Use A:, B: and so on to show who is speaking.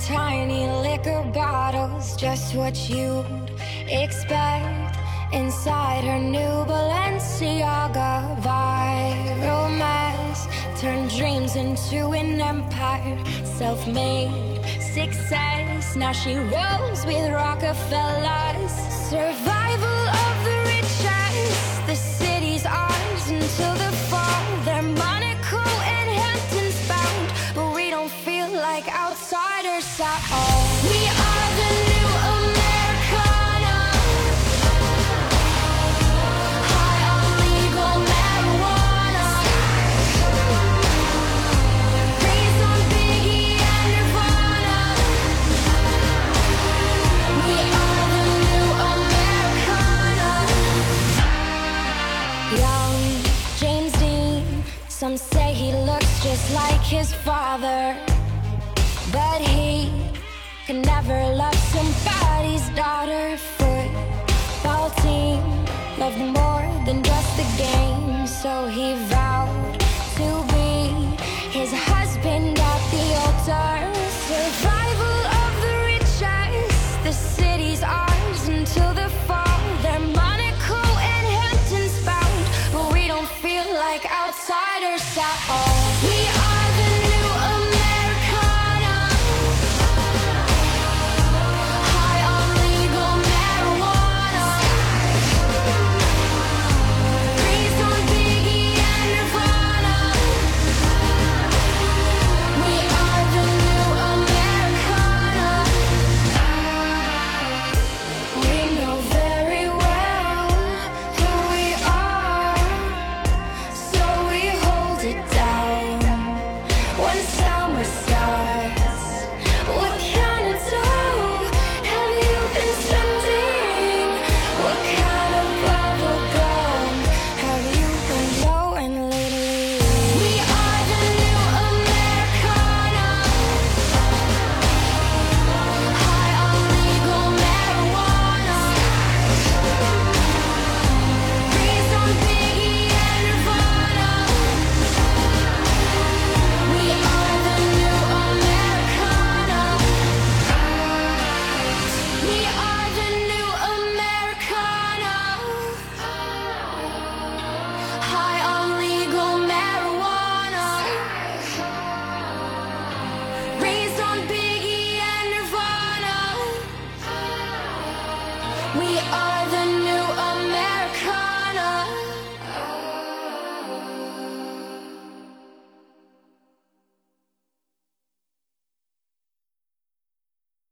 A: tiny liquor bottles, just what you'd expect inside her new Balenciaga. Viral mess turned dreams into an empire, self-made success. Now she rolls with Rockefellers. Survival of the richest, the city's ours until the fall. They're Monaco and Hamptons bound, but we don't feel like outsiders at all. We are the new Americana, high on legal marijuana, raised on Biggie and Nirvana. We are the new Americana. Young James Dean, some say he looks just like his father, but he could never love somebody's daughter. Football team loved more than just the game, so he vowed to be his husband at the altar. Survival of the richest, the city's ours until the fall. They're Monaco and Hamptons bound, but we don't feel like outsiders at all. We are the new Americana, high on legal marijuana, raised on Biggie and Nirvana. We are the new Americana. We know very well who we are, so we hold it down. One